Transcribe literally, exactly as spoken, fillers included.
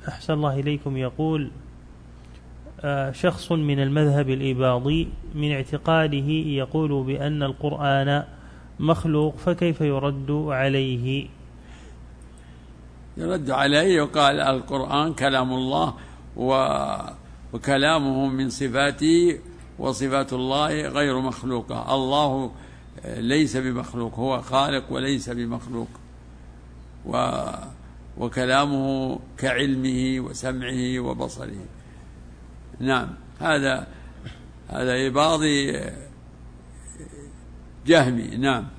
أحسن الله إليكم. يقول شخص من المذهب الإباضي من اعتقاده يقول بأن القرآن مخلوق، فكيف يرد عليه؟ يرد عليه وقال القرآن كلام الله وكلامه من صفاته، وصفات الله غير مخلوقة. الله ليس بمخلوق، هو خالق وليس بمخلوق، وكلامه كعلمه وسمعه وبصره. نعم، هذا هذا إباضي جهمي. نعم.